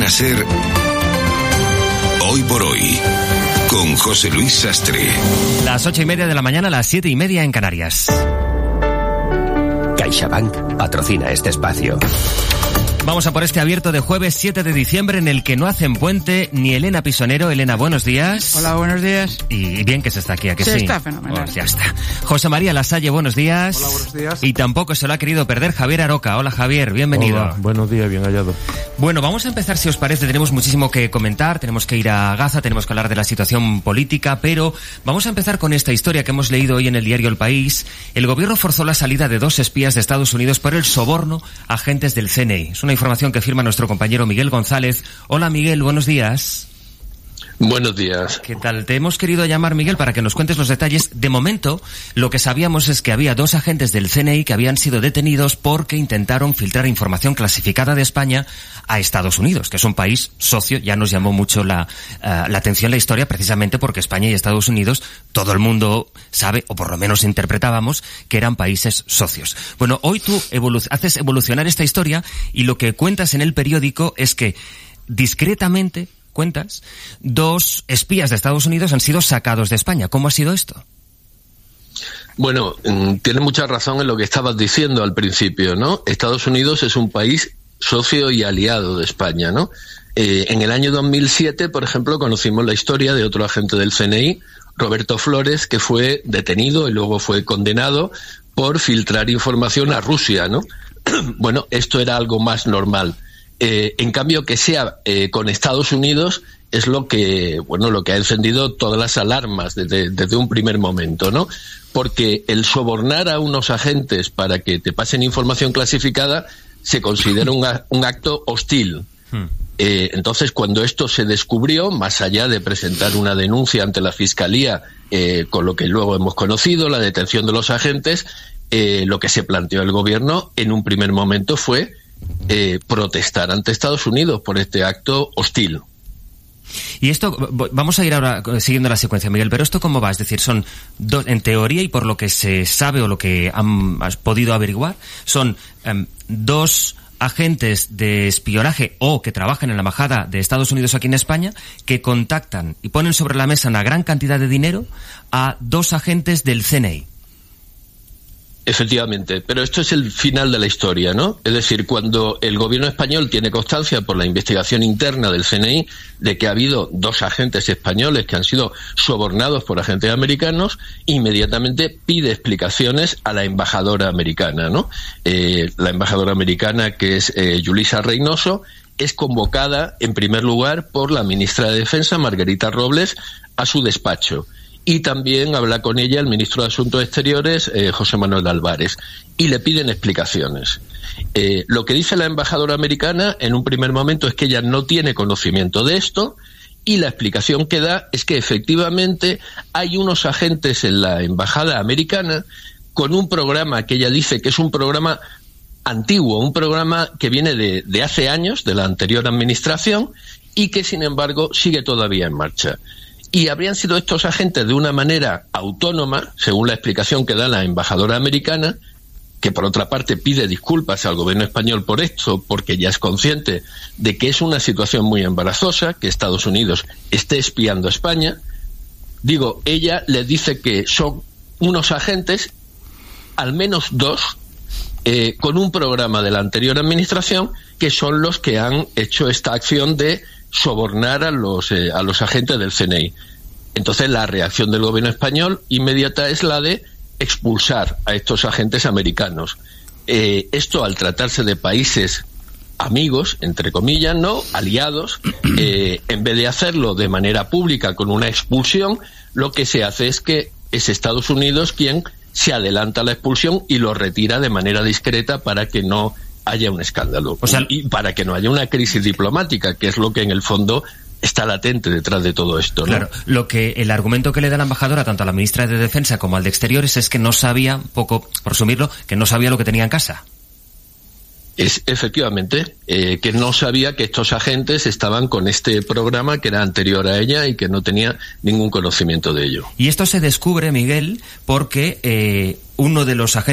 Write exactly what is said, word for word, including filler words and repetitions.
Cadena SER, Hoy por Hoy, con José Luis Sastre. Las ocho y media de la mañana, las siete y media en Canarias. CaixaBank patrocina este espacio. Vamos a por este abierto de jueves siete de diciembre en el que no hacen puente ni Elena Pisonero. Elena, buenos días. Hola, buenos días. Y bien que se está aquí, ¿a que sí? Sí, está fenomenal. Pues ya está. José María Lasalle, buenos días. Hola, buenos días. Y tampoco se lo ha querido perder Javier Aroca. Hola, Javier, bienvenido. Hola, buenos días, bien hallado. Bueno, vamos a empezar, si os parece. Tenemos muchísimo que comentar, tenemos que ir a Gaza, tenemos que hablar de la situación política, pero vamos a empezar con esta historia que hemos leído hoy en el diario El País. El gobierno forzó la salida de dos espías de Estados Unidos por el soborno a agentes del C N I. Es una información que firma nuestro compañero Miguel González. Hola, Miguel, buenos días. Buenos días. ¿Qué tal? Te hemos querido llamar, Miguel, para que nos cuentes los detalles. De momento, lo que sabíamos es que había dos agentes del C N I que habían sido detenidos porque intentaron filtrar información clasificada de España a Estados Unidos, que es un país socio. Ya nos llamó mucho la, uh, la atención la historia, precisamente porque España y Estados Unidos, todo el mundo sabe, o por lo menos interpretábamos, que eran países socios. Bueno, hoy tú evolu- haces evolucionar esta historia y lo que cuentas en el periódico es que, discretamente, cuentas, dos espías de Estados Unidos han sido sacados de España. ¿Cómo ha sido esto? Bueno, tiene mucha razón en lo que estabas diciendo al principio, ¿no? Estados Unidos es un país socio y aliado de España, ¿no? Eh, en el año dos mil siete, por ejemplo, conocimos la historia de otro agente del C N I, Roberto Flores, que fue detenido y luego fue condenado por filtrar información a Rusia, ¿no? Bueno, esto era algo más normal. Eh, en cambio, que sea eh, con Estados Unidos es lo que, bueno, lo que ha encendido todas las alarmas desde, desde un primer momento, ¿no? Porque el sobornar a unos agentes para que te pasen información clasificada se considera un, un acto hostil. Hmm. Eh, entonces, cuando esto se descubrió, más allá de presentar una denuncia ante la Fiscalía, eh, con lo que luego hemos conocido, la detención de los agentes, eh, lo que se planteó el gobierno en un primer momento fue Eh, protestar ante Estados Unidos por este acto hostil. Y esto, vamos a ir ahora siguiendo la secuencia, Miguel, pero ¿esto cómo va? Es decir, son dos, en teoría y por lo que se sabe o lo que han, has podido averiguar, son um, dos agentes de espionaje o que trabajan en la embajada de Estados Unidos aquí en España que contactan y ponen sobre la mesa una gran cantidad de dinero a dos agentes del C N I. Efectivamente, pero esto es el final de la historia, ¿no? Es decir, cuando el gobierno español tiene constancia por la investigación interna del C N I de que ha habido dos agentes españoles que han sido sobornados por agentes americanos, inmediatamente pide explicaciones a la embajadora americana, ¿no? Eh, la embajadora americana, que es eh, Yulisa Reynoso, es convocada en primer lugar por la ministra de Defensa, Margarita Robles, a su despacho. Y también habla con ella el ministro de Asuntos Exteriores, eh, José Manuel Álvarez, y le piden explicaciones. Eh, lo que dice la embajadora americana en un primer momento es que ella no tiene conocimiento de esto, y la explicación que da es que efectivamente hay unos agentes en la embajada americana con un programa que ella dice que es un programa antiguo, un programa que viene de, de hace años, de la anterior administración, y que sin embargo sigue todavía en marcha. Y habrían sido estos agentes de una manera autónoma, según la explicación que da la embajadora americana, que por otra parte pide disculpas al gobierno español por esto, porque ya es consciente de que es una situación muy embarazosa, que Estados Unidos esté espiando a España. Digo, ella le dice que son unos agentes, al menos dos, eh, con un programa de la anterior administración, que son los que han hecho esta acción de sobornar a los eh, a los agentes del C N I. Entonces la reacción del gobierno español inmediata es la de expulsar a estos agentes americanos. Eh, esto, al tratarse de países amigos, entre comillas, no aliados, eh, en vez de hacerlo de manera pública con una expulsión, lo que se hace es que es Estados Unidos quien se adelanta a la expulsión y lo retira de manera discreta para que no haya un escándalo, o sea, y para que no haya una crisis diplomática, que es lo que en el fondo está latente detrás de todo esto, ¿no? Claro, lo que el argumento que le da la embajadora tanto a la ministra de Defensa como al de Exteriores es que no sabía, poco por resumirlo, que no sabía lo que tenía en casa. Es efectivamente eh, que no sabía que estos agentes estaban con este programa que era anterior a ella y que no tenía ningún conocimiento de ello. Y esto se descubre, Miguel, porque eh, uno de los agentes